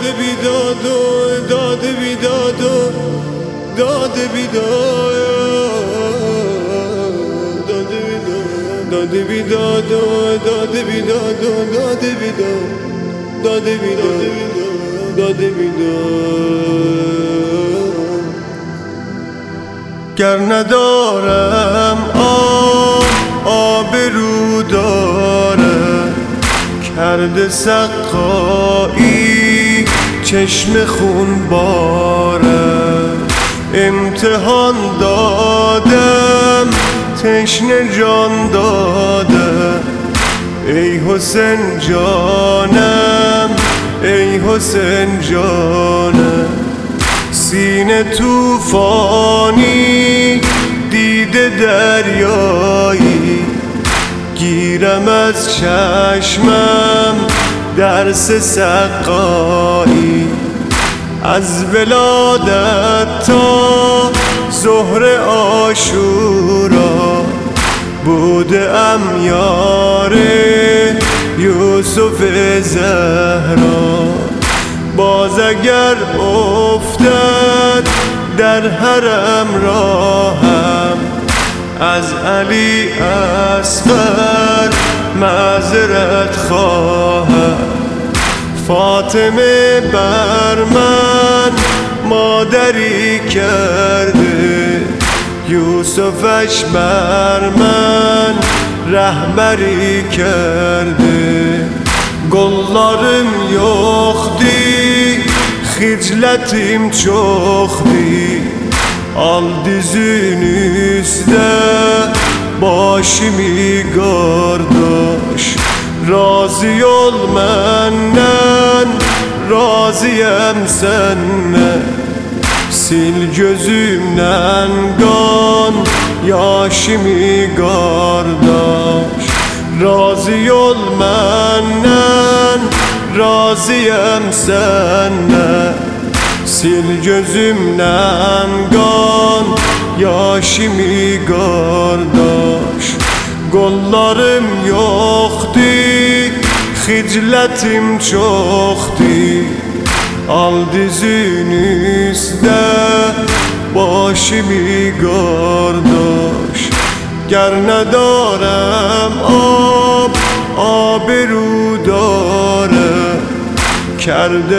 بیداد و داد بیداد و داد بیداد داد بیداد و داد بیداد و داد بیداد داد بیداد داد بیداد. گر ندارم آبرو داره کرده سقایی چشم خون باره. امتحان دادم تشنه جان داده ای حسین جانم ای حسین جانم. سینه توفانی دیده دریایی گیرم از چشمم درس سقایی. از ولادت تا ظهر عاشورا بودم یار یوسف زهرا. باز اگر افتد در حرم راهم از علی اصغر معذرت خواهم. فاطمه بر من مادری کرده یوسفش بر من رهبری کرده. Qollarım yoxdur, xiclətim çoxdur. Al dizin üstə başımı qardaş. Razı ol məndən, razıyam səndən. Sil gözümdən qan yaşımı qardaş. Razı ol məndən, razıyam səndən. Sil gözümdən qan yaşımı qardaş. Qollarım yoxdur, xiclətim çoxdur. Al dizin üstə başımı qardaş. گر ندارم آبرو داره کرده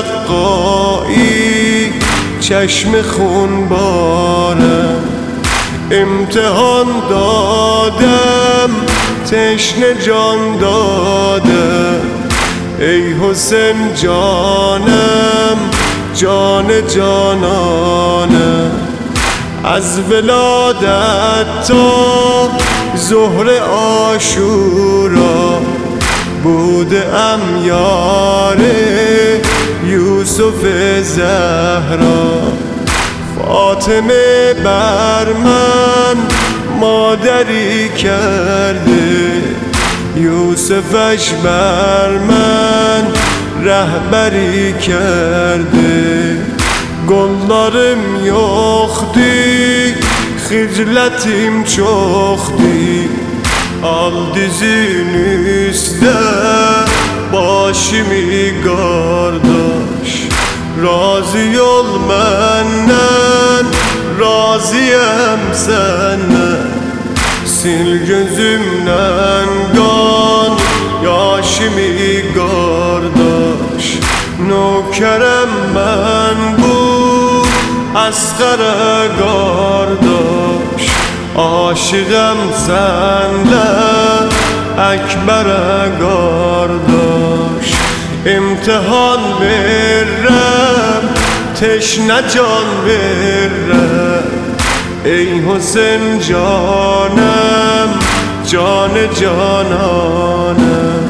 سقایی چشم خون باره. امتحان دادم تشنه جان داده ای حسین جانم جان جانانم. از ولادت تا ظهر عاشورا بودم یار یوسف زهرا. فاطمه بر من مادری کرده یوسفش بر من رهبری کرده. Qollarım yoxdur, xiclətim çoxdur. Al dizin üstə başımı qardaş. Razı ol məndən, razıyam səndən. Sil gözümdən qan yaşımı qardaş. Nökərəm mən bu asğara qardaş. Aşığam səndə əkbərə qardaş. İmtihan verirəm, teşnə can verirəm. Ey Hüseyin canım, canı cananım.